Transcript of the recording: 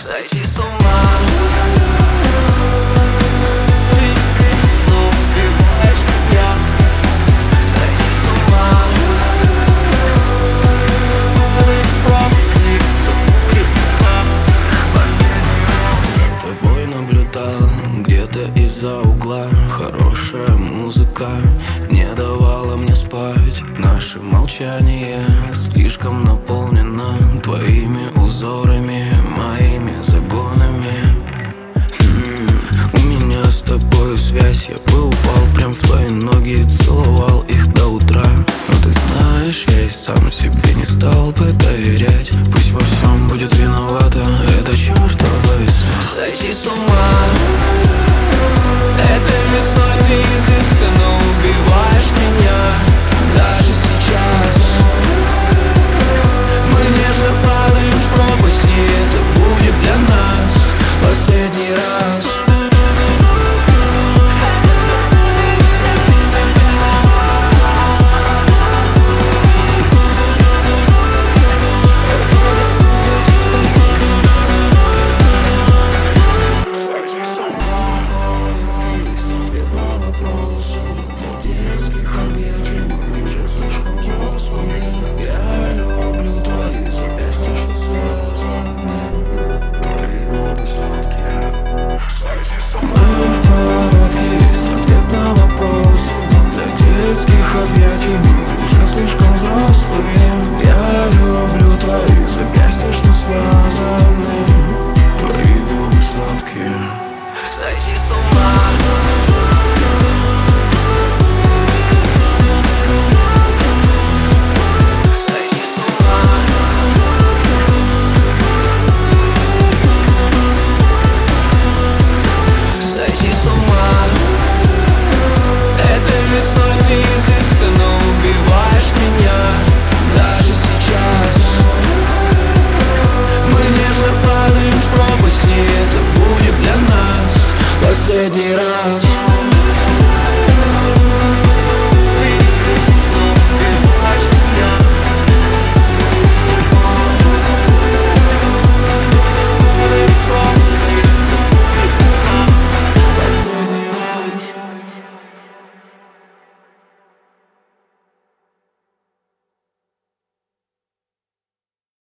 сойти с ума. Ты снова убиваешь меня. Сойти с ума. За тобой наблюдал где-то из-за угла. Хорошая музыка не давала мне спать. Наше молчание слишком наполнено твоими узорами, моими загонами. У меня с тобой связь, я бы упал прям в твои ноги и целовал их до утра. Но ты знаешь, я и сам себе не стал бы доверять. Пусть во всем будет виновата эта чертова весна. Сойти с ума.